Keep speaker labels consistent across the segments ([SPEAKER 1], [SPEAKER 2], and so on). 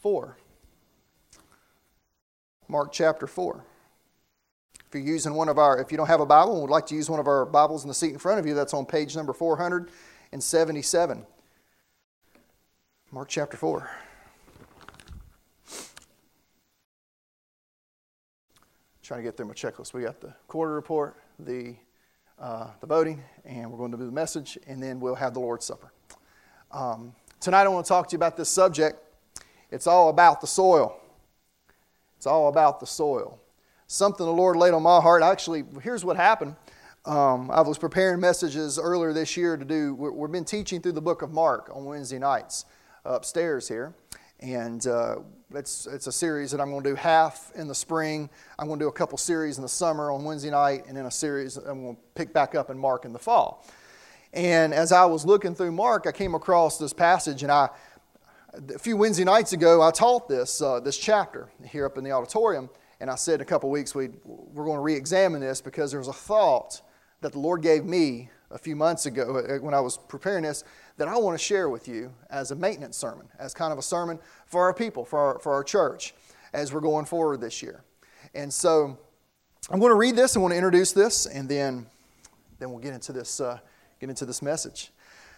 [SPEAKER 1] 4. Mark chapter 4. If you're using if you don't have a Bible and would like to use one of our Bibles in the seat in front of you, that's on page number 477. Mark chapter 4. Trying to get through my checklist. We got the quarter report, the voting, and we're going to do the message, and then we'll have the Lord's Supper. Tonight I want to talk to you about this subject. It's all about the soil. It's all about the soil. Something the Lord laid on my heart. Actually, here's what happened. I was preparing messages earlier this year to do. We've been teaching through the book of Mark on Wednesday nights upstairs here. And it's a series that I'm going to do half in the spring. I'm going to do a couple series in the summer on Wednesday night, and then a series I'm going to pick back up in Mark in the fall. And as I was looking through Mark, I came across this passage, and a few Wednesday nights ago, I taught this chapter here up in the auditorium, and I said in a couple weeks we're going to re-examine this because there was a thought that the Lord gave me a few months ago when I was preparing this that I want to share with you as a maintenance sermon, as kind of a sermon for our people, for our church, as we're going forward this year. And so I'm going to read this, I want to introduce this, and then we'll get into this message.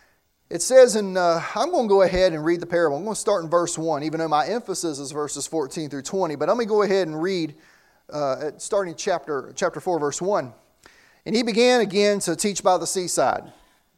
[SPEAKER 1] It says, I'm going to go ahead and read the parable. I'm going to start in verse 1, even though my emphasis is verses 14 through 20. But I'm going to go ahead and read, starting chapter 4, verse 1. And he began again to teach by the seaside.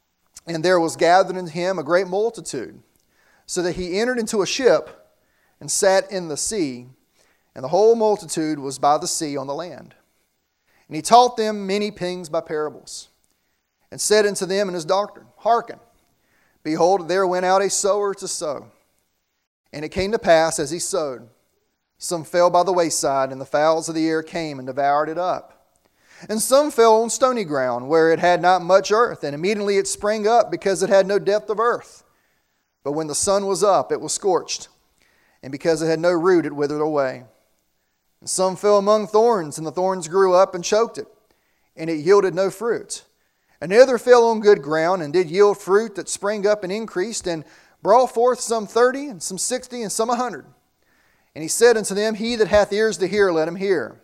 [SPEAKER 1] And there was gathered in him a great multitude, so that he entered into a ship and sat in the sea, and the whole multitude was by the sea on the land. And he taught them many things by parables, and said unto them in his doctrine, Hearken, behold, there went out a sower to sow. And it came to pass, as he sowed, some fell by the wayside, and the fowls of the air came and devoured it up. And some fell on stony ground, where it had not much earth, and immediately it sprang up, because it had no depth of earth. But when the sun was up, it was scorched, and because it had no root, it withered away. And some fell among thorns, and the thorns grew up and choked it, and it yielded no fruit. And the other fell on good ground, and did yield fruit that sprang up and increased, and brought forth some 30, and some 60, and some 100. And he said unto them, He that hath ears to hear, let him hear.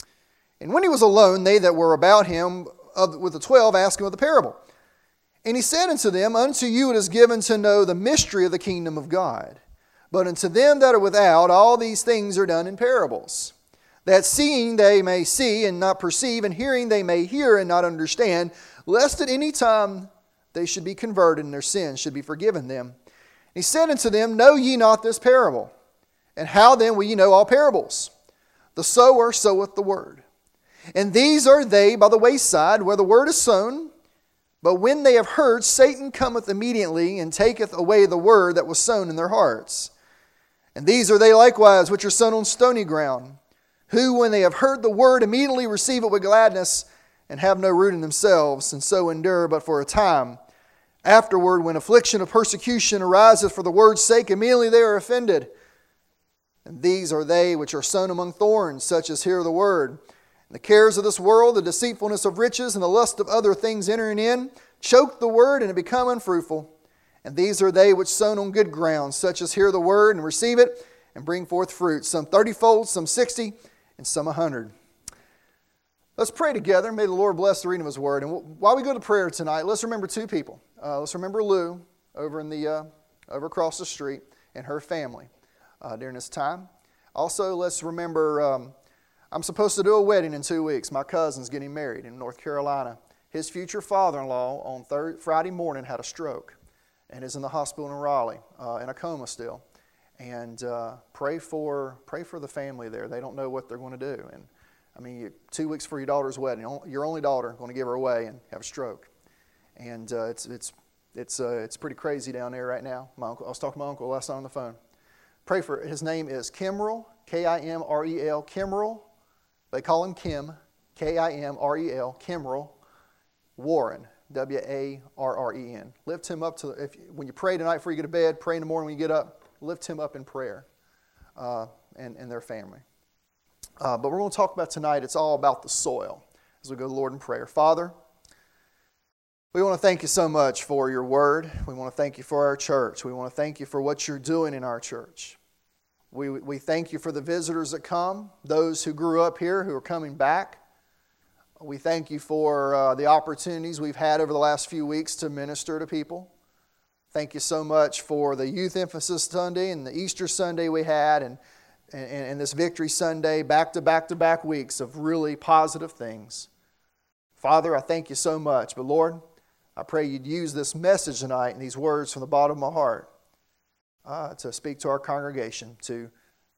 [SPEAKER 1] And when he was alone, they that were about him with the 12 asked him of the parable. And he said unto them, Unto you it is given to know the mystery of the kingdom of God. But unto them that are without, all these things are done in parables, that seeing they may see and not perceive, and hearing they may hear and not understand, lest at any time they should be converted and their sins should be forgiven them. And he said unto them, Know ye not this parable? And how then will ye know all parables? The sower soweth the word. And these are they by the wayside, where the word is sown. But when they have heard, Satan cometh immediately, and taketh away the word that was sown in their hearts. And these are they likewise, which are sown on stony ground, who, when they have heard the word, immediately receive it with gladness, and have no root in themselves, and so endure but for a time. Afterward, when affliction of persecution ariseth for the word's sake, immediately they are offended. And these are they which are sown among thorns, such as hear the word. And the cares of this world, the deceitfulness of riches, and the lust of other things entering in, choke the word, and it become unfruitful. And these are they which sown on good ground, such as hear the word, and receive it, and bring forth fruit, some 30-fold, some 60, and some 100. Let's pray together. May the Lord bless the reading of His word. And while we go to prayer tonight, let's remember two people. Let's remember Lou over across the street and her family during this time. Also, let's remember I'm supposed to do a wedding in 2 weeks. My cousin's getting married in North Carolina. His future father-in-law on Friday morning had a stroke and is in the hospital in Raleigh in a coma still. And pray for the family there. They don't know what they're going to do. And I mean, 2 weeks for your daughter's wedding, your only daughter going to give her away and have a stroke. And it's pretty crazy down there right now. I was talking to my uncle last night on the phone. Pray for it. His name is Kimrell, K-I-M-R-E-L, Kimrell. They call him Kim, K-I-M-R-E-L, Kimrell Warren, W-A-R-R-E-N. Lift him up when you pray tonight before you go to bed, pray in the morning when you get up, lift him up in prayer and their family. But we're going to talk about tonight, it's all about the soil as we go to the Lord in prayer. Father, we want to thank you so much for your word. We want to thank you for our church. We want to thank you for what you're doing in our church. We thank you for the visitors that come, those who grew up here who are coming back. We thank you for the opportunities we've had over the last few weeks to minister to people. Thank you so much for the Youth Emphasis Sunday and the Easter Sunday we had and this Victory Sunday, back-to-back weeks of really positive things. Father, I thank you so much. But Lord, I pray you'd use this message tonight and these words from the bottom of my heart to speak to our congregation, to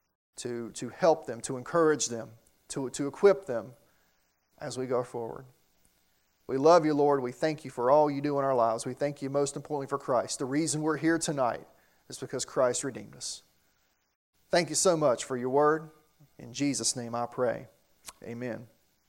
[SPEAKER 1] help them, to encourage them, to equip them as we go forward. We love you, Lord. We thank you for all you do in our lives. We thank you most importantly for Christ. The reason we're here tonight is because Christ redeemed us. Thank you so much for your word. In Jesus' name I pray. Amen.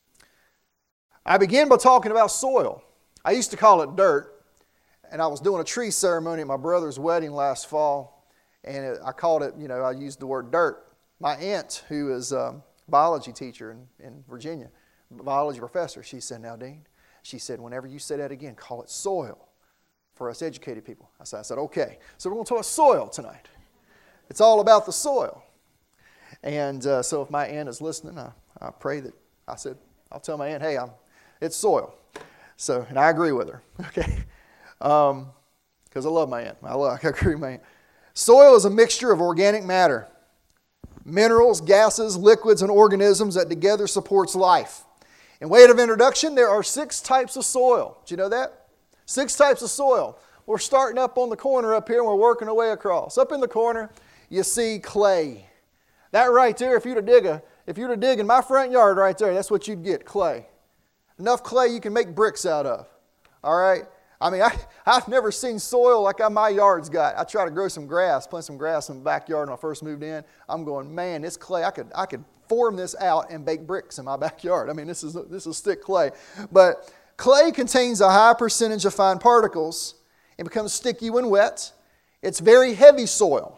[SPEAKER 1] I begin by talking about soil. I used to call it dirt, and I was doing a tree ceremony at my brother's wedding last fall, and I called it, I used the word dirt. My aunt, who is a biology teacher in Virginia, biology professor, she said, now, Dean, she said, whenever you say that again, call it soil for us educated people. I said, okay. So we're going to talk soil tonight. It's all about the soil. And so if my aunt is listening, I pray that, I'll tell my aunt, hey, it's soil. So, and I agree with her, okay? Because I love my aunt. I agree with my aunt. Soil is a mixture of organic matter, minerals, gases, liquids, and organisms that together supports life. In way of introduction, there are 6 types of soil. Did you know that? 6 types of soil. We're starting up on the corner up here, and we're working our way across. Up in the corner, you see clay. That right there, if you were to dig in my front yard right there, that's what you'd get, clay. Enough clay you can make bricks out of. All right? I mean, I've never seen soil like my yard's got. I tried to grow some grass, plant some grass in the backyard when I first moved in. I'm going, man, this clay, I could form this out and bake bricks in my backyard. I mean, this is thick clay. But clay contains a high percentage of fine particles. It becomes sticky when wet. It's very heavy soil.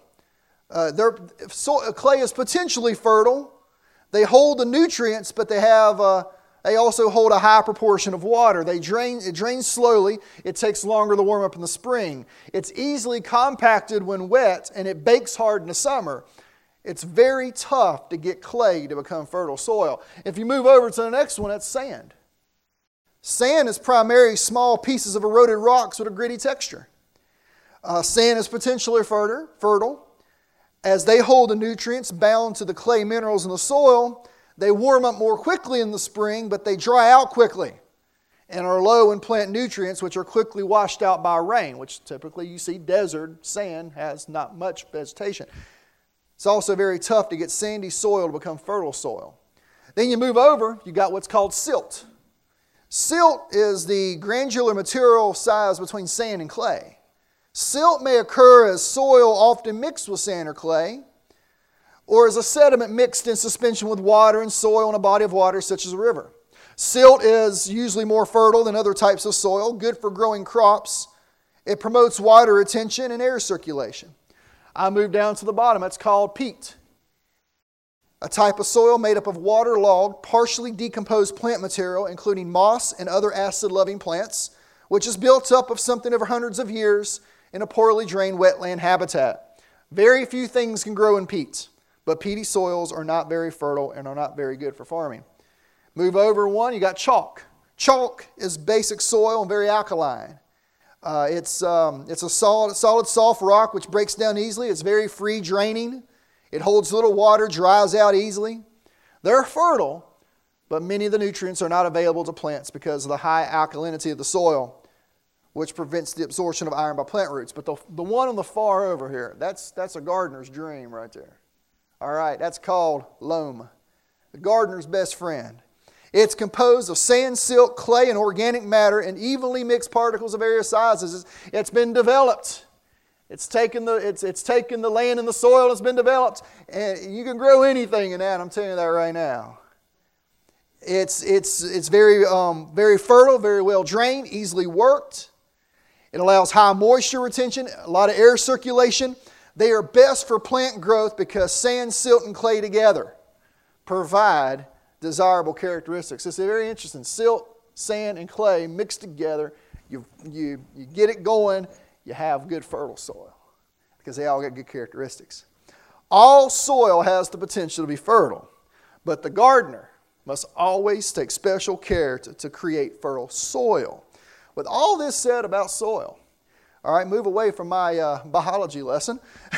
[SPEAKER 1] Clay is potentially fertile. They hold the nutrients, but they also hold a high proportion of water. It drains slowly. It takes longer to warm up in the spring. It's easily compacted when wet, and it bakes hard in the summer. It's very tough to get clay to become fertile soil. If you move over to the next one, that's sand. Sand is primarily small pieces of eroded rocks with a gritty texture. Sand is potentially fertile. As they hold the nutrients bound to the clay minerals in the soil, they warm up more quickly in the spring, but they dry out quickly and are low in plant nutrients, which are quickly washed out by rain, which typically you see desert sand has not much vegetation. It's also very tough to get sandy soil to become fertile soil. Then you move over, you got what's called silt. Silt is the granular material size between sand and clay. Silt may occur as soil often mixed with sand or clay, or as a sediment mixed in suspension with water and soil in a body of water such as a river. Silt is usually more fertile than other types of soil, good for growing crops. It promotes water retention and air circulation. I move down to the bottom. That's called peat. A type of soil made up of waterlogged, partially decomposed plant material, including moss and other acid-loving plants, which is built up of something over hundreds of years in a poorly drained wetland habitat. Very few things can grow in peat, but peaty soils are not very fertile and are not very good for farming. Move over one, you got chalk. Chalk is basic soil and very alkaline. It's a solid, soft rock which breaks down easily. It's very free draining. It holds little water, dries out easily. They're fertile, but many of the nutrients are not available to plants because of the high alkalinity of the soil, which prevents the absorption of iron by plant roots. But the one on the far over here, that's a gardener's dream right there. All right, that's called loam, the gardener's best friend. It's composed of sand, silt, clay, and organic matter and evenly mixed particles of various sizes. It's been developed. It's taken the land and the soil that's been developed, and you can grow anything in that. I'm telling you that right now. It's very fertile, very well drained, easily worked. It allows high moisture retention, a lot of air circulation. They are best for plant growth because sand, silt, and clay together provide desirable characteristics. It's very interesting. Silt, sand, and clay mixed together. You get it going, you have good fertile soil because they all got good characteristics. All soil has the potential to be fertile, but the gardener must always take special care to create fertile soil. With all this said about soil, all right, move away from my biology lesson.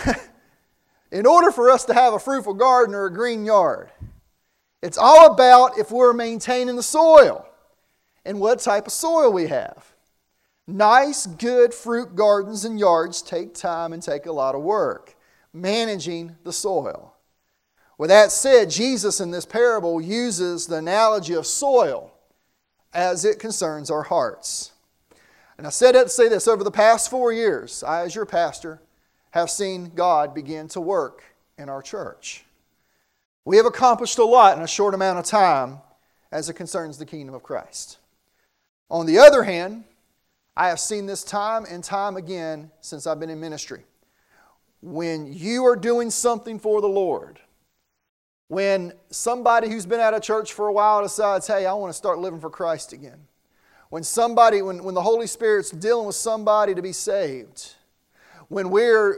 [SPEAKER 1] In order for us to have a fruitful garden or a green yard, it's all about if we're maintaining the soil and what type of soil we have. Nice, good fruit gardens and yards take time and take a lot of work, managing the soil. With that said, Jesus in this parable uses the analogy of soil as it concerns our hearts. And I said that to say this, over the past 4 years, I as your pastor have seen God begin to work in our church. We have accomplished a lot in a short amount of time as it concerns the kingdom of Christ. On the other hand, I have seen this time and time again since I've been in ministry. When you are doing something for the Lord, when somebody who's been out of church for a while decides, hey, I want to start living for Christ again. When the Holy Spirit's dealing with somebody to be saved. When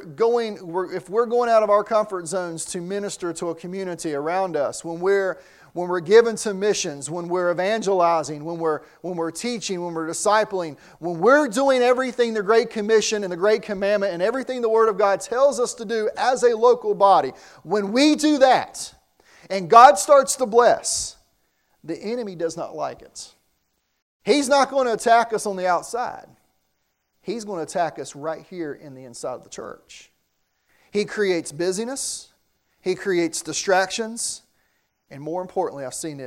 [SPEAKER 1] if we're going out of our comfort zones to minister to a community around us, when we're given to missions, when we're evangelizing, when we're teaching, when we're discipling, when we're doing everything the Great Commission and the Great Commandment and everything the Word of God tells us to do as a local body, when we do that and God starts to bless, the enemy does not like it. He's not going to attack us on the outside. He's going to attack us right here in the inside of the church. He creates busyness. He creates distractions. And more importantly, I've seen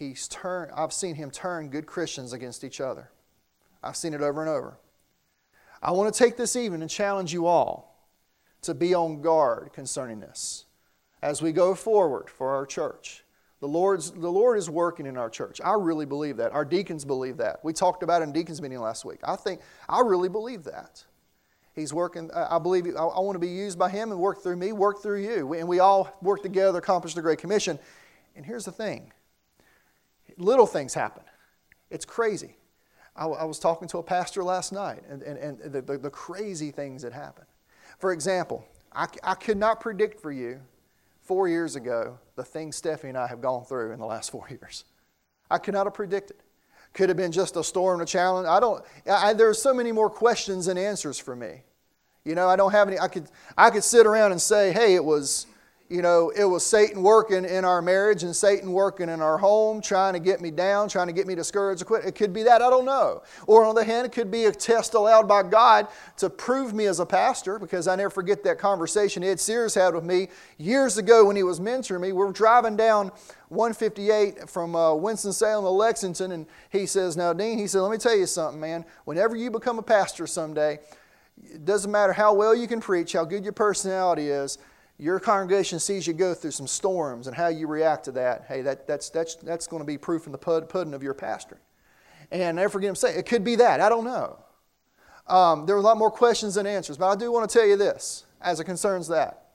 [SPEAKER 1] him turn good Christians against each other. I've seen it over and over. I want to take this evening and challenge you all to be on guard concerning this. As we go forward for our church, the Lord is working in our church. I really believe that. Our deacons believe that. We talked about it in deacons meeting last week. I really believe that. He's working. I believe. I want to be used by Him and work through me, work through you. And we all work together to accomplish the Great Commission. And here's the thing. Little things happen. It's crazy. I was talking to a pastor last night, and the crazy things that happen. For example, I could not predict for you 4 years ago the things Stephanie and I have gone through in the last 4 years. I could not have predicted. Could have been just a storm, a challenge. There's so many more questions than answers for me. You know, I don't have any. I could sit around and say, hey, it was Satan working in our marriage and Satan working in our home, trying to get me down, trying to get me discouraged or quit. It could be that, I don't know. Or on the other hand, it could be a test allowed by God to prove me as a pastor, because I never forget that conversation Ed Sears had with me years ago when he was mentoring me. We were driving down 158 from Winston-Salem to Lexington, and he says, now Dean, he said, let me tell you something, man. Whenever you become a pastor someday, it doesn't matter how well you can preach, how good your personality is, your congregation sees you go through some storms, and how you react to that, hey, that's going to be proof in the pudding of your pastoring. And I never forget him saying, it could be that. I don't know. There were a lot more questions than answers, but I do want to tell you this as it concerns that.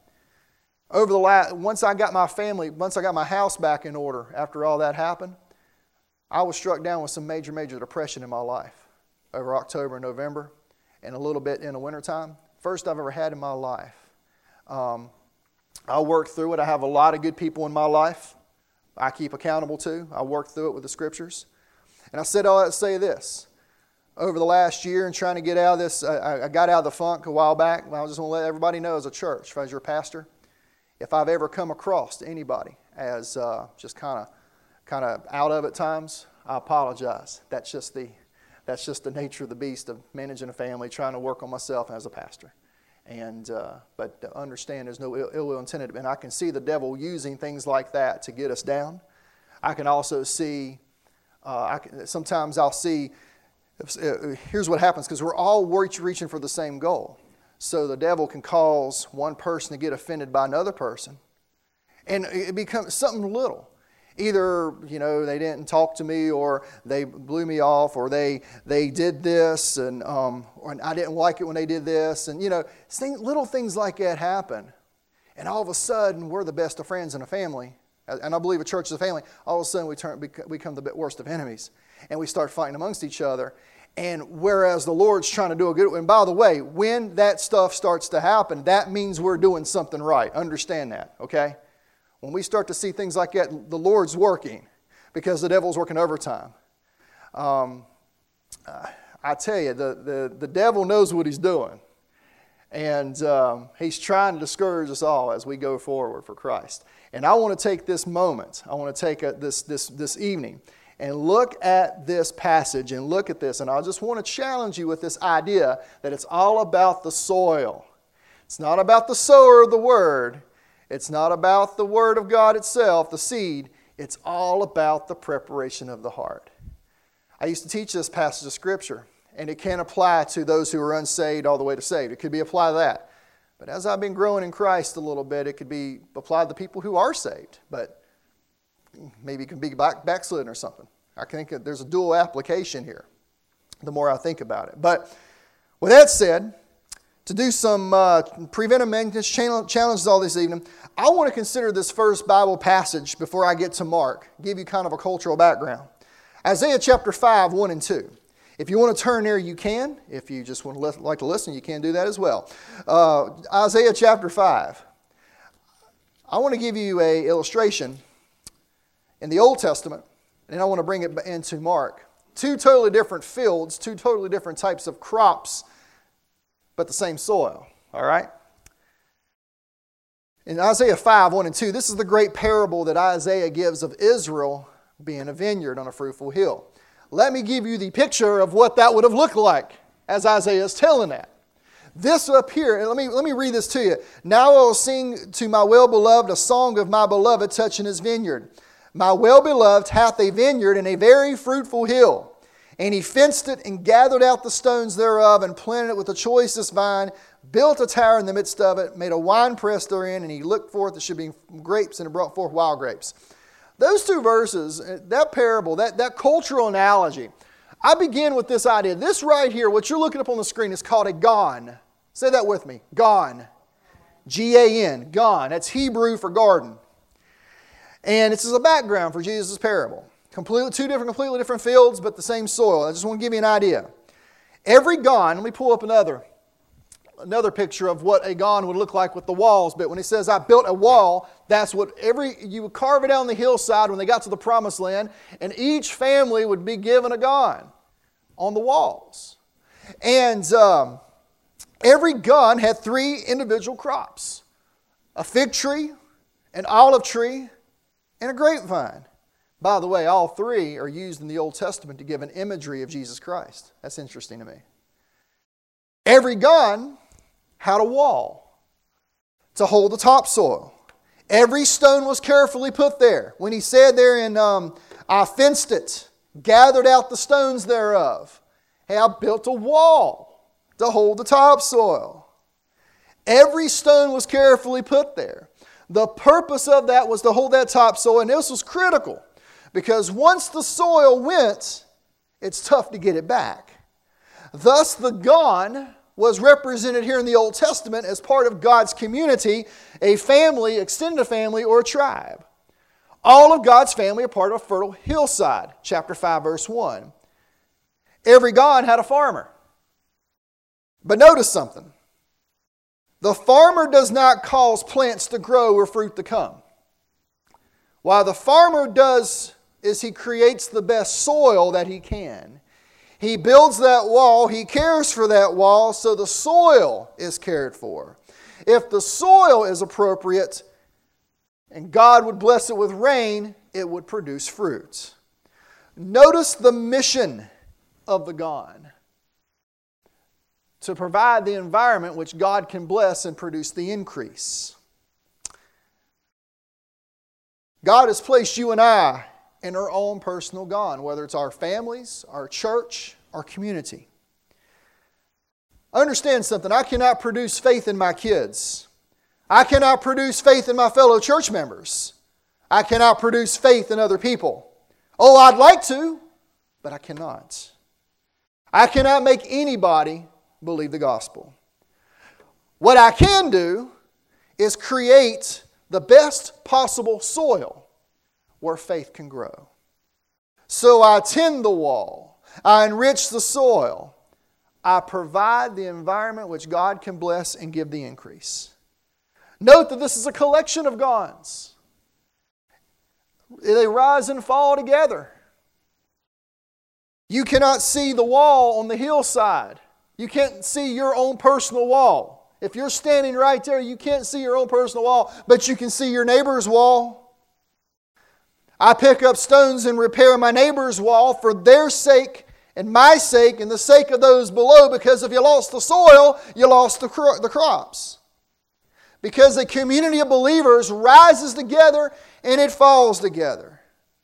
[SPEAKER 1] Once I got my house back in order after all that happened, I was struck down with some major depression in my life over October and November, and a little bit in the wintertime. First I've ever had in my life. I work through it. I have a lot of good people in my life I keep accountable to. I work through it with the Scriptures. And I said all that to say this. Over the last year and trying to get out of this, I got out of the funk a while back. I just want to let everybody know as a church, as your pastor, if I've ever come across anybody as just kind of out of it times, I apologize. That's just the nature of the beast of managing a family, trying to work on myself as a pastor. But understand there's no ill will intended. And I can see the devil using things like that to get us down. I can also see, sometimes I'll see, here's what happens, because we're all reaching for the same goal. So the devil can cause one person to get offended by another person. And it becomes something little. Either, they didn't talk to me, or they blew me off, or they did this, and I didn't like it when they did this. And, little things like that happen. And all of a sudden, we're the best of friends in a family. And I believe a church is a family. All of a sudden, we become the worst of enemies. And we start fighting amongst each other. And whereas the Lord's trying to do a good, and by the way, when that stuff starts to happen, that means we're doing something right. Understand that, okay? When we start to see things like that, the Lord's working because the devil's working overtime. I tell you, the devil knows what he's doing. And he's trying to discourage us all as we go forward for Christ. And I want to take this moment, I want to take this evening and look at this passage and look at this. And I just want to challenge you with this idea that it's all about the soil. It's not about the sower of the Word. It's not about the Word of God itself, the seed. It's all about the preparation of the heart. I used to teach this passage of Scripture, and it can apply to those who are unsaved all the way to saved. It could be applied to that. But as I've been growing in Christ a little bit, it could be applied to people who are saved, but maybe it can be backslidden or something. I think that there's a dual application here, the more I think about it. But with that said, to do some preventive maintenance challenges all this evening, I want to consider this first Bible passage before I get to Mark, give you kind of a cultural background. Isaiah chapter 5, 1 and 2. If you want to turn there, you can. If you just want to like to listen, you can do that as well. Isaiah chapter 5. I want to give you an illustration in the Old Testament, and I want to bring it into Mark. Two totally different fields, two totally different types of crops, but the same soil. All right? In Isaiah 5, 1 and 2, this is the great parable that Isaiah gives of Israel being a vineyard on a fruitful hill. Let me give you the picture of what that would have looked like as Isaiah is telling that. This up here, and let me read this to you. Now I will sing to my well-beloved a song of my beloved touching his vineyard. My well-beloved hath a vineyard and a very fruitful hill. And he fenced it and gathered out the stones thereof and planted it with the choicest vine, built a tower in the midst of it, made a winepress therein, and he looked forth that should be grapes, and it brought forth wild grapes. Those two verses, that parable, that cultural analogy, I begin with this idea. This right here, what you're looking up on the screen, is called a gan. Say that with me. Gan. G-A-N. Gan. That's Hebrew for garden. And this is a background for Jesus' parable. Two completely different fields, but the same soil. I just want to give you an idea. Every gan, let me pull up another picture of what a gan would look like with the walls. But when he says, I built a wall, that's what you would carve it out on the hillside when they got to the promised land, and each family would be given a gan on the walls. And every gan had 3 individual crops: a fig tree, an olive tree, and a grapevine. By the way, all 3 are used in the Old Testament to give an imagery of Jesus Christ. That's interesting to me. Every gan had a wall to hold the topsoil. Every stone was carefully put there. When he said there in, I fenced it, gathered out the stones thereof. Hey, I built a wall to hold the topsoil. Every stone was carefully put there. The purpose of that was to hold that topsoil, and this was critical because once the soil went, it's tough to get it back. Thus, the gan was represented here in the Old Testament as part of God's community, a family, extended family, or a tribe. All of God's family are part of a fertile hillside, chapter 5, verse 1. Every gan had a farmer. But notice something. The farmer does not cause plants to grow or fruit to come. While the farmer does is he creates the best soil that he can. He builds that wall, he cares for that wall, so the soil is cared for. If the soil is appropriate and God would bless it with rain, it would produce fruit. Notice the mission of the gan: to provide the environment which God can bless and produce the increase. God has placed you and I in our own personal gan, whether it's our families, our church, our community. Understand something. I cannot produce faith in my kids. I cannot produce faith in my fellow church members. I cannot produce faith in other people. Oh, I'd like to, but I cannot. I cannot make anybody believe the gospel. What I can do is create the best possible soil where faith can grow. So I tend the wall. I enrich the soil. I provide the environment which God can bless and give the increase. Note that this is a collection of gons. They rise and fall together. You cannot see the wall on the hillside. You can't see your own personal wall. If you're standing right there, you can't see your own personal wall, but you can see your neighbor's wall. I pick up stones and repair my neighbor's wall for their sake and my sake and the sake of those below, because if you lost the soil, you lost the crops. Because a community of believers rises together and it falls together.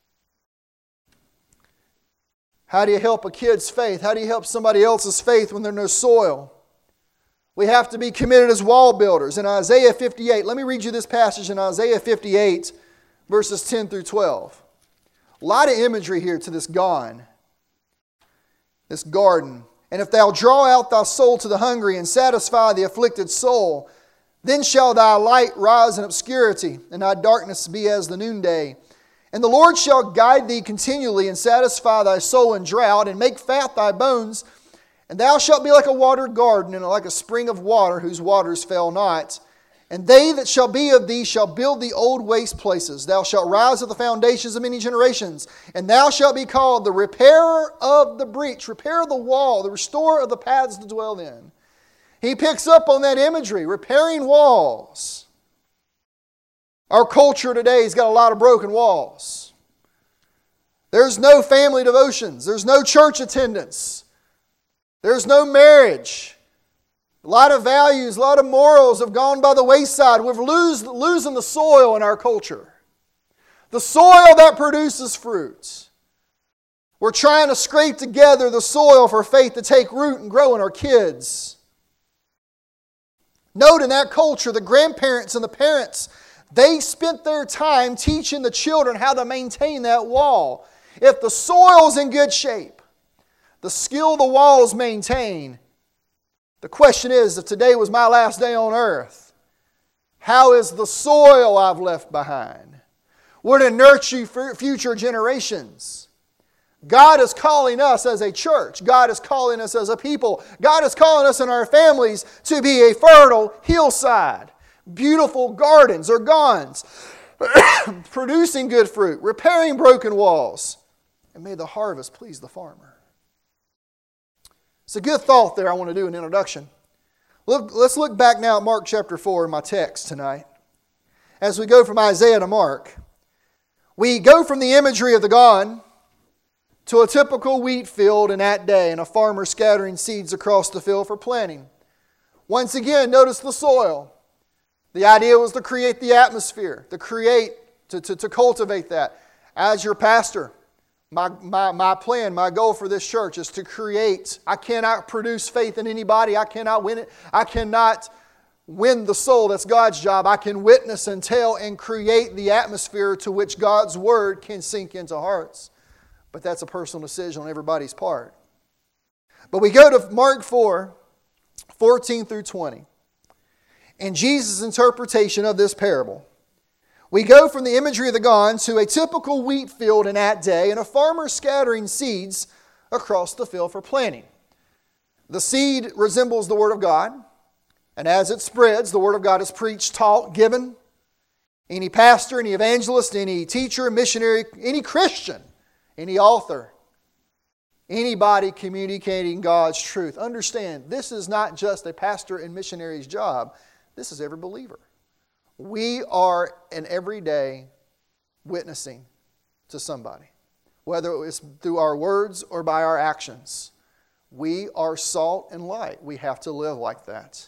[SPEAKER 1] How do you help a kid's faith? How do you help somebody else's faith when there's no soil? We have to be committed as wall builders. In Isaiah 58, let me read you this passage in Isaiah 58, verses 10 through 12. A lot of imagery here to this garden. This garden. And if thou draw out thy soul to the hungry and satisfy the afflicted soul, then shall thy light rise in obscurity, and thy darkness be as the noonday. And the Lord shall guide thee continually, and satisfy thy soul in drought, and make fat thy bones. And thou shalt be like a watered garden, and like a spring of water, whose waters fail not. And they that shall be of thee shall build the old waste places. Thou shalt rise at the foundations of many generations. And thou shalt be called the repairer of the breach, repairer of the wall, the restorer of the paths to dwell in. He picks up on that imagery, repairing walls. Our culture today has got a lot of broken walls. There's no family devotions. There's no church attendance. There's no marriage. A lot of values, a lot of morals have gone by the wayside. We're losing the soil in our culture. The soil that produces fruits. We're trying to scrape together the soil for faith to take root and grow in our kids. Note in that culture, the grandparents and the parents, they spent their time teaching the children how to maintain that wall. If the soil's in good shape, the skill of the wall is maintained. The question is, if today was my last day on earth, how is the soil I've left behind? Would it nurture future generations? God is calling us as a church. God is calling us as a people. God is calling us in our families to be a fertile hillside. Beautiful gardens or gardens. Producing good fruit. Repairing broken walls. And may the harvest please the farmer. It's a good thought there I want to do an introduction. Let's look back now at Mark chapter 4 in my text tonight. As we go from Isaiah to Mark. We go from the imagery of the garden to a typical wheat field in that day, and a farmer scattering seeds across the field for planting. Once again, notice the soil. The idea was to create the atmosphere, to cultivate that. As your pastor, my plan, my goal for this church is to create. I cannot produce faith in anybody. I cannot win it. I cannot win the soul. That's God's job. I can witness and tell and create the atmosphere to which God's Word can sink into hearts. But that's a personal decision on everybody's part. But we go to Mark 4, 14 through 20. And Jesus' interpretation of this parable. We go from the imagery of the garden to a typical wheat field in that day and a farmer scattering seeds across the field for planting. The seed resembles the Word of God. And as it spreads, the Word of God is preached, taught, given. Any pastor, any evangelist, any teacher, missionary, any Christian, any author, anybody communicating God's truth. Understand, this is not just a pastor and missionary's job. This is every believer. We are an everyday witnessing to somebody. Whether it's through our words or by our actions. We are salt and light. We have to live like that.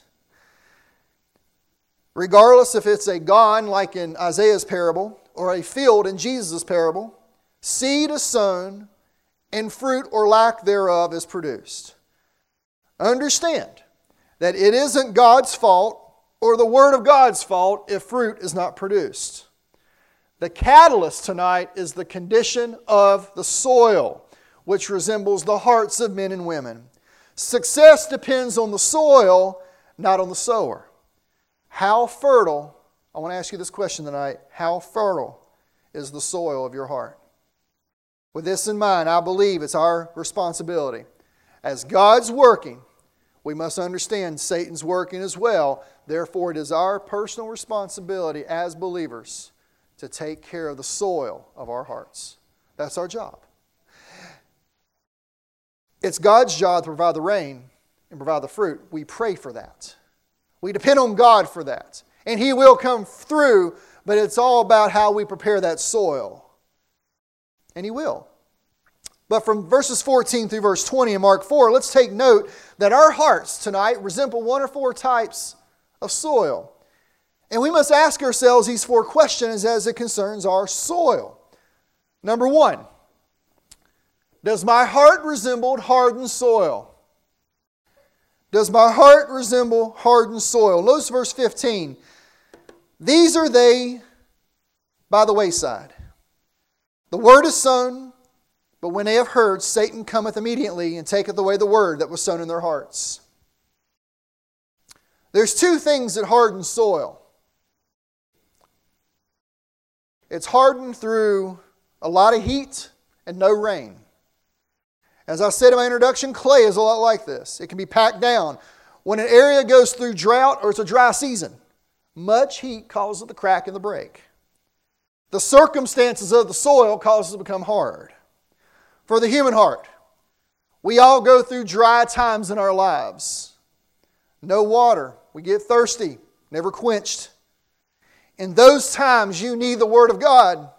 [SPEAKER 1] Regardless if it's a garden like in Isaiah's parable or a field in Jesus' parable, seed is sown, and fruit or lack thereof is produced. Understand that it isn't God's fault or the Word of God's fault if fruit is not produced. The catalyst tonight is the condition of the soil, which resembles the hearts of men and women. Success depends on the soil, not on the sower. How fertile, I want to ask you this question tonight, how fertile is the soil of your heart? With this in mind, I believe it's our responsibility. As God's working, we must understand Satan's working as well. Therefore, it is our personal responsibility as believers to take care of the soil of our hearts. That's our job. It's God's job to provide the rain and provide the fruit. We pray for that. We depend on God for that. And He will come through, but it's all about how we prepare that soil. And He will. But from verses 14 through verse 20 in Mark 4, let's take note that our hearts tonight resemble one or four types of soil. And we must ask ourselves these four questions as it concerns our soil. Number one, does my heart resemble hardened soil? Does my heart resemble hardened soil? Notice verse 15. These are they by the wayside. The word is sown, but when they have heard, Satan cometh immediately and taketh away the word that was sown in their hearts. There's two things that harden soil. It's hardened through a lot of heat and no rain. As I said in my introduction, clay is a lot like this. It can be packed down. When an area goes through drought or it's a dry season, much heat causes the crack and the break. The circumstances of the soil causes it to become hard. For the human heart, we all go through dry times in our lives. No water. We get thirsty, never quenched. In those times, you need the Word of God.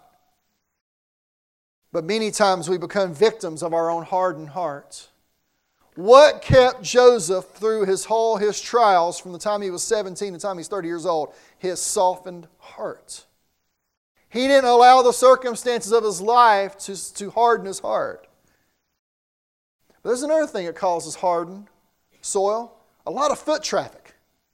[SPEAKER 1] But many times we become victims of our own hardened heart. What kept Joseph through his trials from the time he was 17 to the time he's 30 years old? His softened heart. He didn't allow the circumstances of his life to harden his heart. But there's another thing that causes hardened soil. A lot of foot traffic.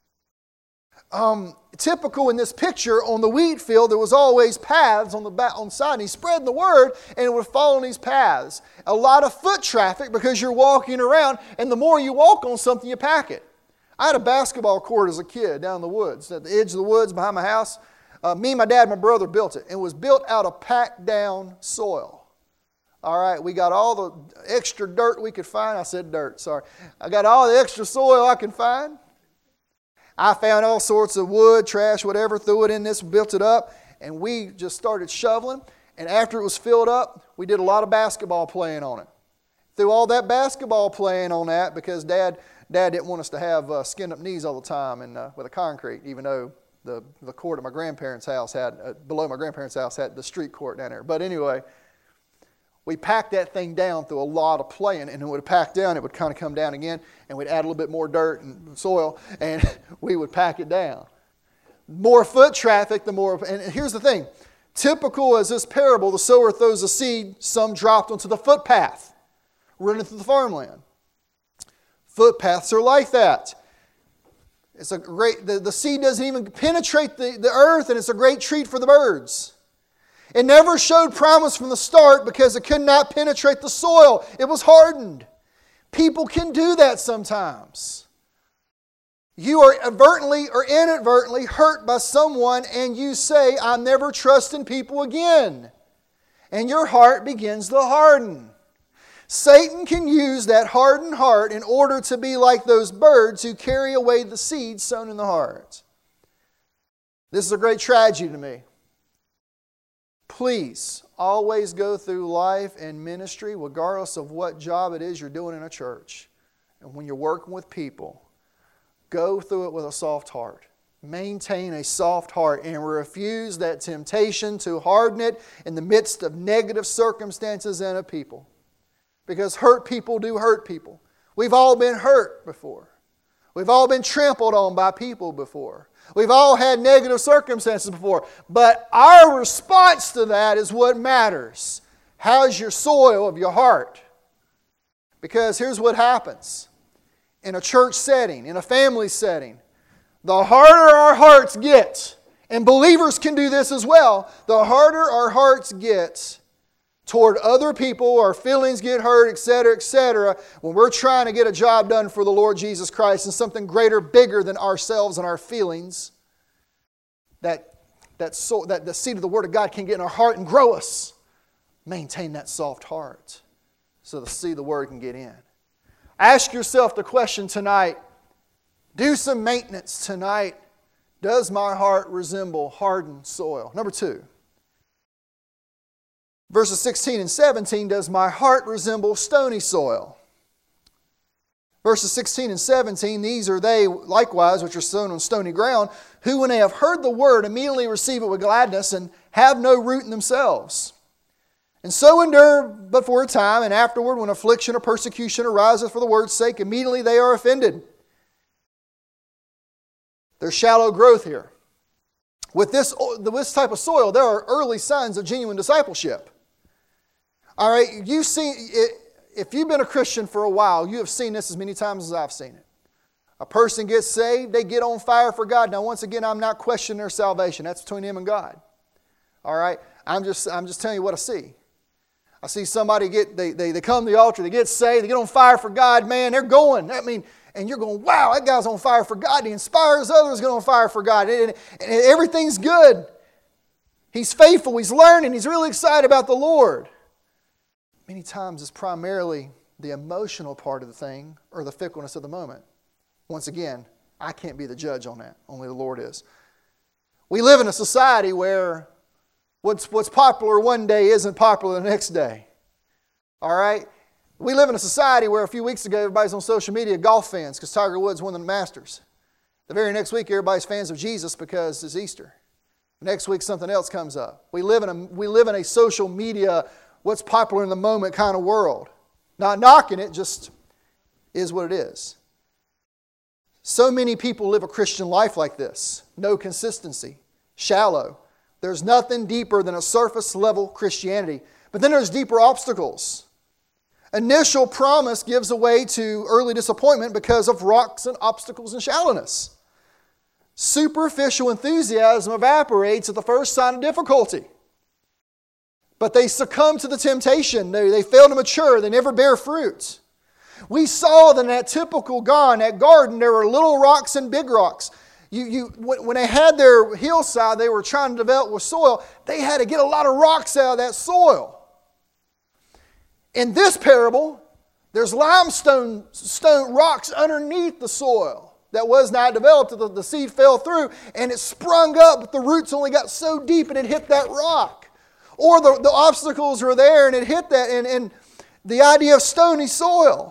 [SPEAKER 1] Typical in this picture, on the wheat field, there was always paths on the side. And he's spreading the word, and it would follow these paths. A lot of foot traffic because you're walking around, and the more you walk on something, you pack it. I had a basketball court as a kid down in the woods, at the edge of the woods behind my house. Me, my dad, and my brother built it. It was built out of packed down soil. All right, we got all the extra dirt we could find. I said dirt, sorry. I got all the extra soil I could find. I found all sorts of wood, trash, whatever, threw it in this, built it up, and we just started shoveling. And after it was filled up, we did a lot of basketball playing on it. Threw all that basketball playing on that because Dad didn't want us to have skinned up knees all the time and with a concrete, even though the court at my grandparents' house below my grandparents' house had the street court down there. But anyway, we packed that thing down through a lot of playing, and it would pack down, it would kind of come down again, and we'd add a little bit more dirt and soil, and we would pack it down. More foot traffic, the more, and here's the thing, typical as this parable, the sower throws a seed, some dropped onto the footpath, running through the farmland. Footpaths are like that. It's a great, the seed doesn't even penetrate the earth, and it's a great treat for the birds. It never showed promise from the start because it could not penetrate the soil. It was hardened. People can do that sometimes. You are advertently or inadvertently hurt by someone and you say, "I'm never trusting people again." And your heart begins to harden. Satan can use that hardened heart in order to be like those birds who carry away the seed sown in the heart. This is a great tragedy to me. Please always go through life and ministry, regardless of what job it is you're doing in a church. And when you're working with people, go through it with a soft heart. Maintain a soft heart and refuse that temptation to harden it in the midst of negative circumstances and of people. Because hurt people do hurt people. We've all been hurt before. We've all been trampled on by people before. We've all had negative circumstances before. But our response to that is what matters. How's your soil of your heart? Because here's what happens. In a church setting, in a family setting, the harder our hearts get, and believers can do this as well, the harder our hearts get toward other people, our feelings get hurt, etc., when we're trying to get a job done for the Lord Jesus Christ and something greater, bigger than ourselves and our feelings, that the seed of the Word of God can get in our heart and grow us. maintain that soft heart so the seed of the Word can get in. Ask yourself the question tonight. Do some maintenance tonight. Does my heart resemble hardened soil? Number 2. Verses 16 and 17, does my heart resemble stony soil? Verses 16 and 17, these are they likewise which are sown on stony ground, who when they have heard the word immediately receive it with gladness and have no root in themselves. And so endure but for a time, and afterward when affliction or persecution ariseth for the word's sake, immediately they are offended. There's shallow growth here. With this type of soil, there are early signs of genuine discipleship. All right, you've seen it. If you've been a Christian for a while, you have seen this as many times as I've seen it. A person gets saved, they get on fire for God. Now, once again, I'm not questioning their salvation. That's between them and God. All right? I'm just telling you what I see. I see somebody they come to the altar, they get saved, they get on fire for God, man, they're going. And you're going, wow, that guy's on fire for God. He inspires others to get on fire for God. And everything's good. He's faithful, he's learning, he's really excited about the Lord. Many times it's primarily the emotional part of the thing or the fickleness of the moment. Once again, I can't be the judge on that. Only the Lord is. We live in a society where what's popular one day isn't popular the next day. All right? We live in a society where a few weeks ago everybody's on social media golf fans because Tiger Woods won the Masters. The very next week everybody's fans of Jesus because it's Easter. The next week something else comes up. We live in a social media what's popular in the moment kind of world. Not knocking it, just is what it is. So many people live a Christian life like this. No consistency. Shallow. There's nothing deeper than a surface level Christianity. But then there's deeper obstacles. Initial promise gives way to early disappointment because of rocks and obstacles and shallowness. Superficial enthusiasm evaporates at the first sign of difficulty. But they succumb to the temptation. They fail to mature. They never bear fruit. We saw that in that typical garden, there were little rocks and big rocks. When they had their hillside they were trying to develop with soil, they had to get a lot of rocks out of that soil. In this parable, there's limestone rocks underneath the soil that was not developed. The seed fell through and it sprung up, but the roots only got so deep and it hit that rock. Or the obstacles were there and it hit that. And the idea of stony soil.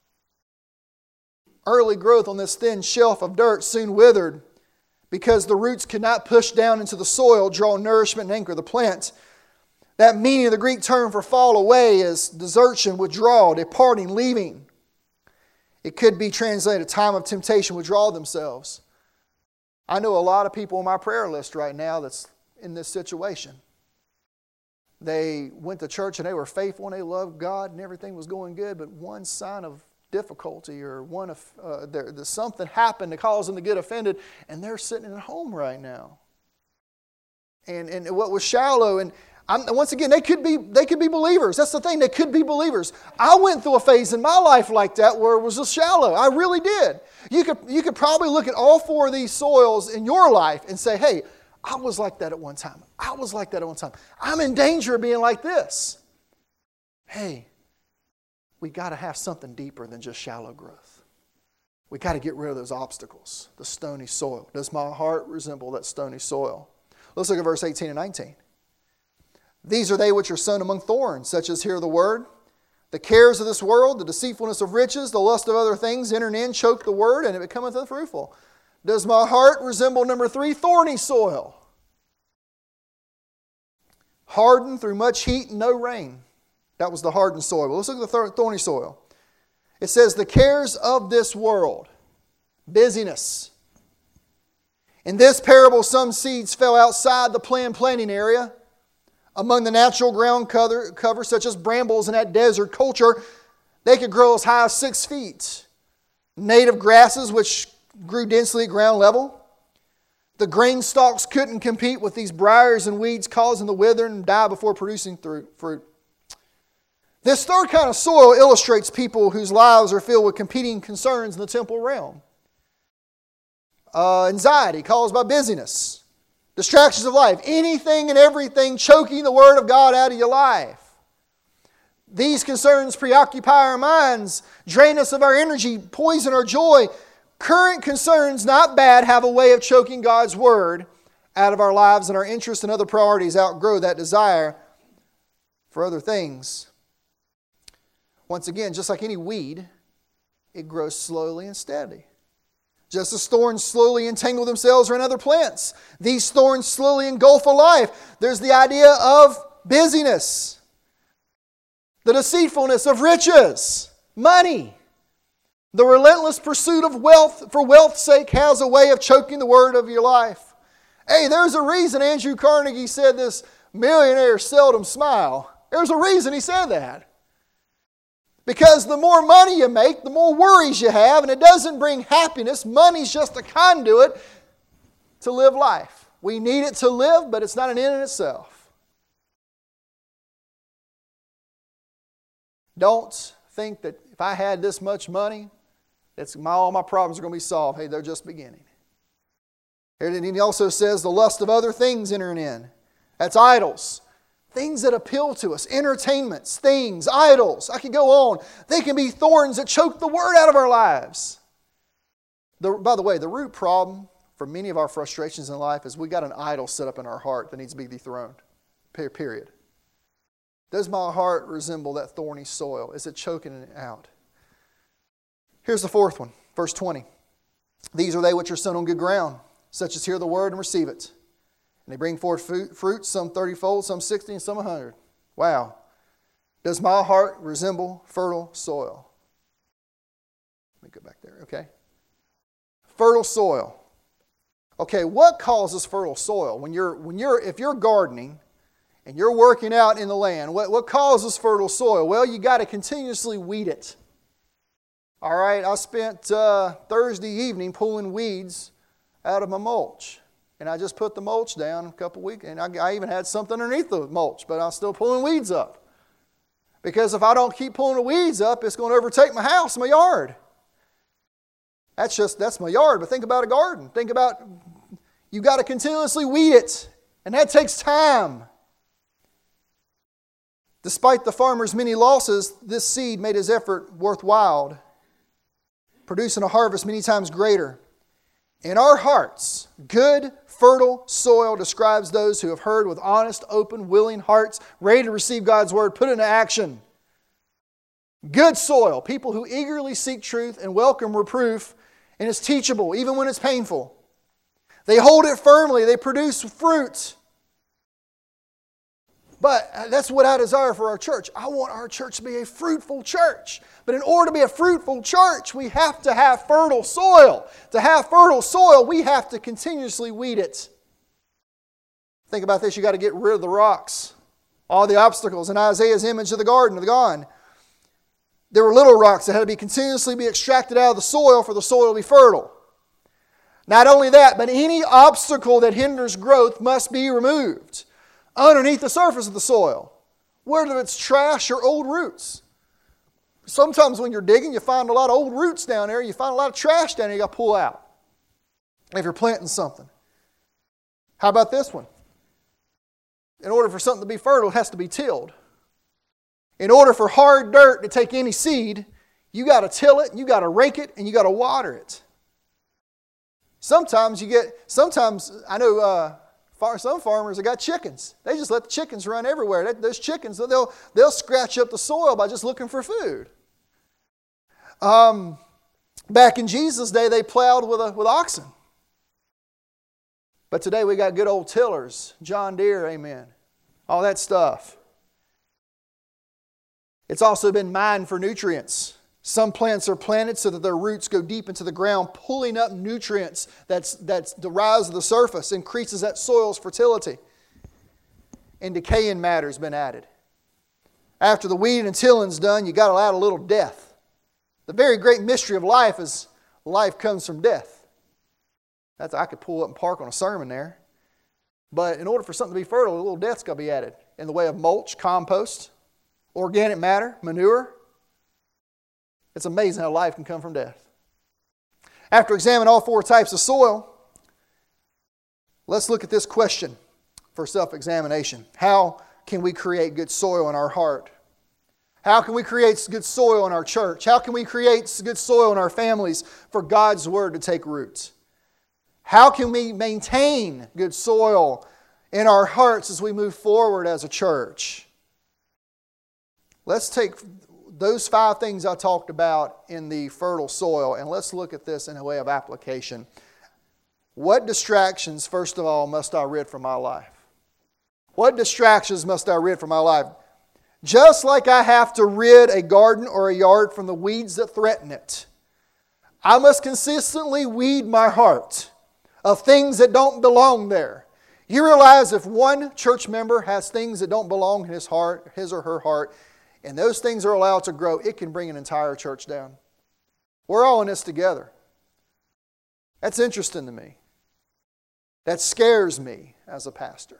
[SPEAKER 1] Early growth on this thin shelf of dirt soon withered because the roots could not push down into the soil, draw nourishment and anchor the plant. That meaning of the Greek term for fall away is desertion, withdrawal, departing, leaving. It could be translated time of temptation, withdraw themselves. I know a lot of people on my prayer list right now that's in this situation. They went to church and they were faithful and they loved God and everything was going good, but one sign of difficulty or something happened that caused them to get offended, and they're sitting at home right now. And what was shallow, and once again, they could be believers. That's the thing, they could be believers. I went through a phase in my life like that where it was just shallow. I really did. You could probably look at all 4 of these soils in your life and say, hey, I was like that at one time. I was like that at one time. I'm in danger of being like this. Hey, we got to have something deeper than just shallow growth. We got to get rid of those obstacles, the stony soil. Does my heart resemble that stony soil? Let's look at verse 18 and 19. These are they which are sown among thorns, such as hear the word. The cares of this world, the deceitfulness of riches, the lust of other things, enter in, choke the word, and it becometh unfruitful. Does my heart resemble, number 3, thorny soil? Hardened through much heat and no rain. That was the hardened soil. Well, let's look at the thorny soil. It says, the cares of this world. Busyness. In this parable, some seeds fell outside the planned planting area. Among the natural ground cover, such as brambles in that desert culture, they could grow as high as 6 feet. Native grasses, which grew densely at ground level. The grain stalks couldn't compete with these briars and weeds, causing the wither and die before producing fruit. This third kind of soil illustrates people whose lives are filled with competing concerns in the temporal realm. Anxiety caused by busyness. Distractions of life. Anything and everything choking the Word of God out of your life. These concerns preoccupy our minds, drain us of our energy, poison our joy. Current concerns, not bad, have a way of choking God's Word out of our lives, and our interests and other priorities outgrow that desire for other things. Once again, just like any weed, it grows slowly and steady. Just as thorns slowly entangle themselves around other plants, these thorns slowly engulf a life. There's the idea of busyness, the deceitfulness of riches, money. The relentless pursuit of wealth for wealth's sake has a way of choking the word of your life. Hey, there's a reason Andrew Carnegie said this, millionaires seldom smile. There's a reason he said that. Because the more money you make, the more worries you have, and it doesn't bring happiness. Money's just a conduit to live life. We need it to live, but it's not an end in itself. Don't think that if I had this much money, all my problems are going to be solved. Hey, they're just beginning. And he also says the lust of other things entering in. That's idols. Things that appeal to us. Entertainments, things, idols. I could go on. They can be thorns that choke the word out of our lives. By the way, the root problem for many of our frustrations in life is we got an idol set up in our heart that needs to be dethroned. Period. Does my heart resemble that thorny soil? Is it choking it out? Here's the fourth one, verse 20. These are they which are sown on good ground, such as hear the word and receive it. And they bring forth fruit, some 30-fold, some 60, and some 100. Wow. Does my heart resemble fertile soil? Let me go back there, okay? Fertile soil. Okay, what causes fertile soil? If you're gardening and you're working out in the land, what causes fertile soil? Well, you got to continuously weed it. All right, I spent Thursday evening pulling weeds out of my mulch. And I just put the mulch down a couple weeks, and I even had something underneath the mulch, but I'm still pulling weeds up. Because if I don't keep pulling the weeds up, it's going to overtake my house, my yard. That's my yard, but think about a garden. Think about, you got to continuously weed it, and that takes time. Despite the farmer's many losses, this seed made his effort worthwhile, producing a harvest many times greater. In our hearts, good, fertile soil describes those who have heard with honest, open, willing hearts, ready to receive God's word, put it into action. Good soil, people who eagerly seek truth and welcome reproof, and is teachable, even when it's painful. They hold it firmly, they produce fruit. But that's what I desire for our church. I want our church to be a fruitful church. But in order to be a fruitful church, we have to have fertile soil. To have fertile soil, we have to continuously weed it. Think about this. You got to get rid of the rocks. All the obstacles in Isaiah's image of the garden are gone. There were little rocks that had to continuously be extracted out of the soil for the soil to be fertile. Not only that, but any obstacle that hinders growth must be removed underneath the surface of the soil, whether it's trash or old roots. Sometimes when you're digging, you find a lot of old roots down there. You find a lot of trash down there you got to pull out if you're planting something. How about this one? In order for something to be fertile, it has to be tilled. In order for hard dirt to take any seed, you got to till it, you got to rake it, and you got to water it. Sometimes I know some farmers have got chickens. They just let the chickens run everywhere. Those chickens, they'll scratch up the soil by just looking for food. Back in Jesus' day, they plowed with oxen. But today we got good old tillers, John Deere, amen. All that stuff. It's also been mined for nutrients. Some plants are planted so that their roots go deep into the ground, pulling up nutrients that's the rise of the surface, increases that soil's fertility. And decaying matter has been added. After the weeding and tilling's done, you got to add a little death. The very great mystery of life is life comes from death. I could pull up and park on a sermon there. But in order for something to be fertile, a little death's got to be added in the way of mulch, compost, organic matter, manure. It's amazing how life can come from death. After examining all four types of soil, let's look at this question for self-examination. How can we create good soil in our heart? How can we create good soil in our church? How can we create good soil in our families for God's Word to take root? How can we maintain good soil in our hearts as we move forward as a church? Let's take those 5 things I talked about in the fertile soil, and let's look at this in a way of application. What distractions, first of all, must I rid from my life? What distractions must I rid from my life? Just like I have to rid a garden or a yard from the weeds that threaten it, I must consistently weed my heart of things that don't belong there. You realize if one church member has things that don't belong in his heart, his or her heart, and those things are allowed to grow, it can bring an entire church down. We're all in this together. That's interesting to me. That scares me as a pastor.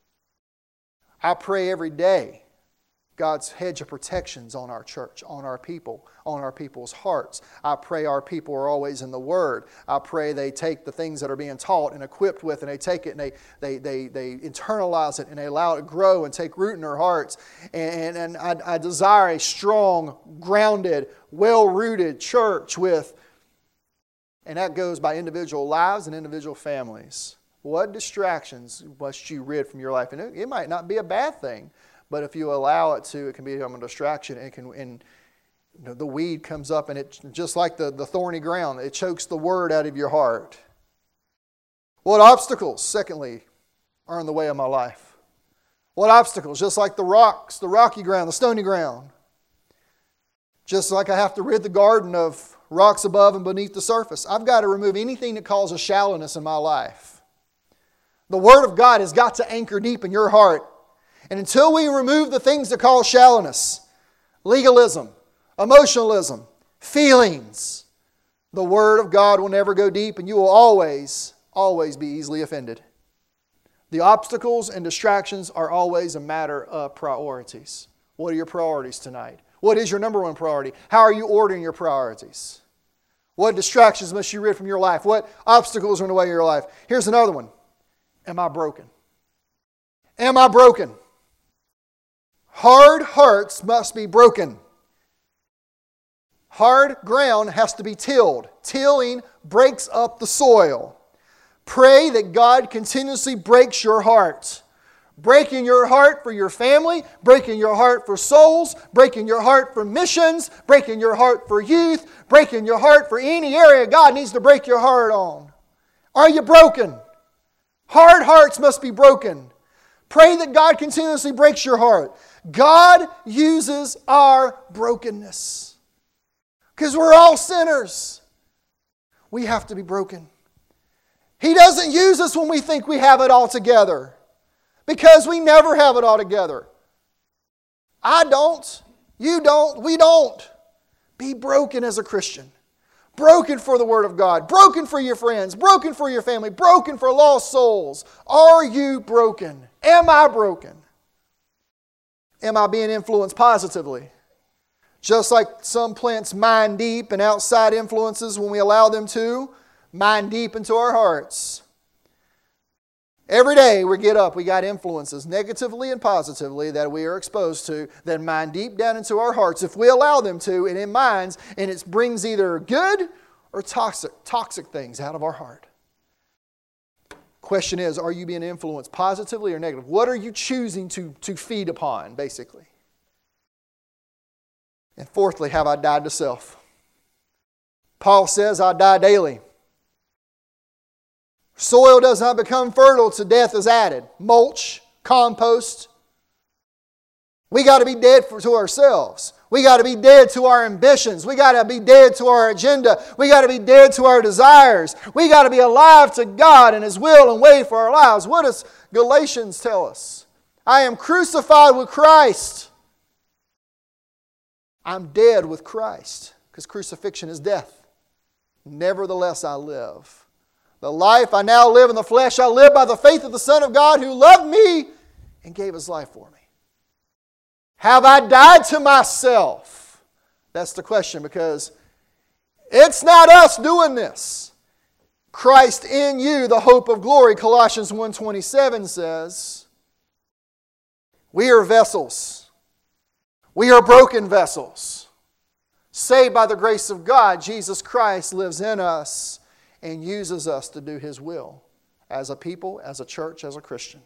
[SPEAKER 1] I pray every day God's hedge of protections on our church, on our people, on our people's hearts. I pray our people are always in the Word. I pray they take the things that are being taught and equipped with, and they take it and they internalize it and they allow it to grow and take root in their hearts. And I desire a strong, grounded, well-rooted church and that goes by individual lives and individual families. What distractions must you rid from your life? And it might not be a bad thing. But if you allow it to, it can become a distraction. And the weed comes up, and it just like the thorny ground, it chokes the Word out of your heart. What obstacles, secondly, are in the way of my life? What obstacles? Just like the rocks, the rocky ground, the stony ground. Just like I have to rid the garden of rocks above and beneath the surface. I've got to remove anything that causes shallowness in my life. The Word of God has got to anchor deep in your heart. And until we remove the things that cause shallowness, legalism, emotionalism, feelings, the Word of God will never go deep, and you will always be easily offended. The obstacles and distractions are always a matter of priorities. What are your priorities tonight? What is your number one priority? How are you ordering your priorities? What distractions must you rid from your life? What obstacles are in the way of your life? Here's another one. Am I broken? Am I broken? Hard hearts must be broken. Hard ground has to be tilled. Tilling breaks up the soil. Pray that God continuously breaks your heart. Breaking your heart for your family, breaking your heart for souls, breaking your heart for missions, breaking your heart for youth, breaking your heart for any area God needs to break your heart on. Are you broken? Hard hearts must be broken. Pray that God continuously breaks your heart. God uses our brokenness. Because we're all sinners. We have to be broken. He doesn't use us when we think we have it all together. Because we never have it all together. I don't. You don't. We don't. Be broken as a Christian. Broken for the Word of God. Broken for your friends. Broken for your family. Broken for lost souls. Are you broken? Am I broken? Am I being influenced positively? Just like some plants mine deep and outside influences, when we allow them to, mine deep into our hearts. Every day we get up, we got influences, negatively and positively, that we are exposed to, that mine deep down into our hearts. If we allow them to, and it mines, and it brings either good or toxic things out of our heart. Question is, are you being influenced positively or negatively? What are you choosing to feed upon, basically? And fourthly, have I died to self? Paul says, I die daily. Soil does not become fertile till death is added. Mulch, compost. We got to be dead to ourselves. We got to be dead to our ambitions. We got to be dead to our agenda. We got to be dead to our desires. We got to be alive to God and His will and way for our lives. What does Galatians tell us? I am crucified with Christ. I'm dead with Christ, because crucifixion is death. Nevertheless I live. The life I now live in the flesh, I live by the faith of the Son of God who loved me and gave His life for me. Have I died to myself? That's the question, because it's not us doing this. Christ in you, the hope of glory. Colossians 1:27 says, we are vessels. We are broken vessels. Saved by the grace of God, Jesus Christ lives in us and uses us to do His will as a people, as a church, as a Christian.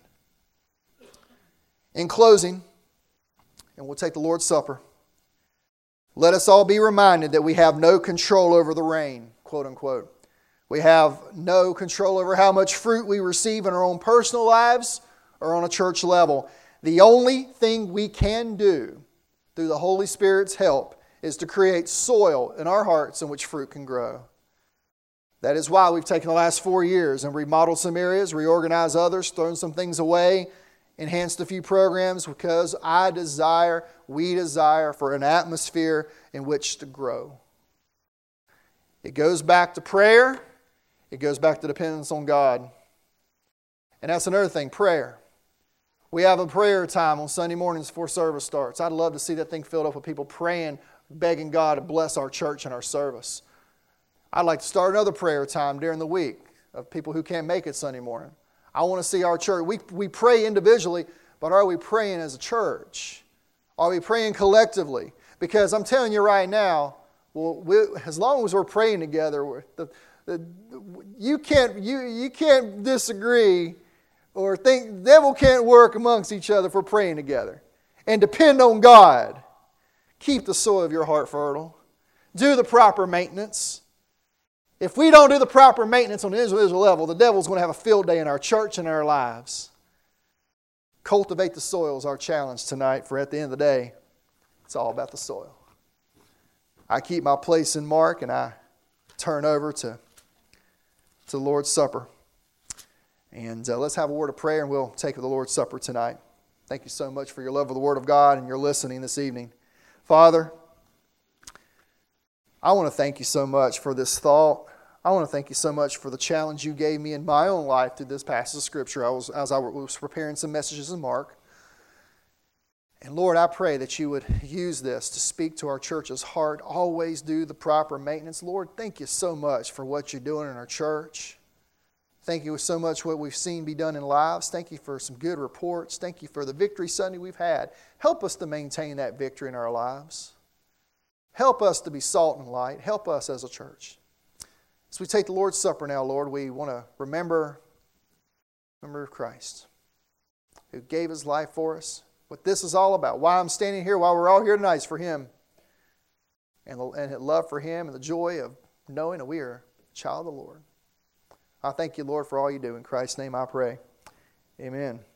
[SPEAKER 1] In closing, and we'll take the Lord's Supper, let us all be reminded that we have no control over the rain, quote unquote. We have no control over how much fruit we receive in our own personal lives or on a church level. The only thing we can do through the Holy Spirit's help is to create soil in our hearts in which fruit can grow. That is why we've taken the last 4 years and remodeled some areas, reorganized others, thrown some things away, enhanced a few programs, because we desire for an atmosphere in which to grow. It goes back to prayer. It goes back to dependence on God. And that's another thing, prayer. We have a prayer time on Sunday mornings before service starts. I'd love to see that thing filled up with people praying, begging God to bless our church and our service. I'd like to start another prayer time during the week of people who can't make it Sunday morning. I want to see our church. We pray individually, but are we praying as a church? Are we praying collectively? Because I'm telling you right now, as long as we're praying together, you can't disagree or think the devil can't work amongst each other for praying together. And depend on God. Keep the soil of your heart fertile. Do the proper maintenance. If we don't do the proper maintenance on the individual level, the devil's going to have a field day in our church and our lives. Cultivate the soil is our challenge tonight, for at the end of the day, it's all about the soil. I keep my place in Mark and I turn over to the Lord's Supper. And let's have a word of prayer and we'll take the Lord's Supper tonight. Thank you so much for your love of the Word of God and your listening this evening. Father, I want to thank you so much for this thought. I want to thank you so much for the challenge you gave me in my own life through this passage of Scripture as I was preparing some messages in Mark. And Lord, I pray that you would use this to speak to our church's heart. Always do the proper maintenance. Lord, thank you so much for what you're doing in our church. Thank you so much for what we've seen be done in lives. Thank you for some good reports. Thank you for the victory Sunday we've had. Help us to maintain that victory in our lives. Help us to be salt and light. Help us as a church. As we take the Lord's Supper now, Lord, we want to remember Christ, who gave His life for us. What this is all about, why I'm standing here, why we're all here tonight, is for Him. And love for Him and the joy of knowing that we are a child of the Lord. I thank you, Lord, for all you do. In Christ's name I pray. Amen.